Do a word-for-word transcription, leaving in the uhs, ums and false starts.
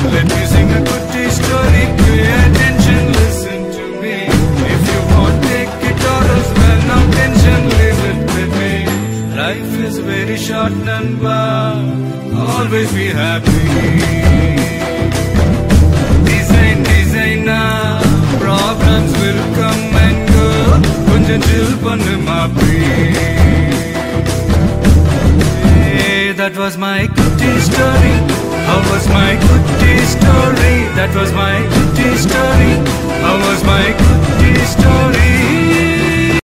Let me sing a goody story. Pay attention, listen to me. If you won't take it or else, well, no tension, leave it with me. Life is very short, Nanba. Always be happy. Design, designer. Problems will come and go. Konjam chill pannu maapi. Hey, that was my goody story. How was my goody story? That was my goody story. How was my goody story?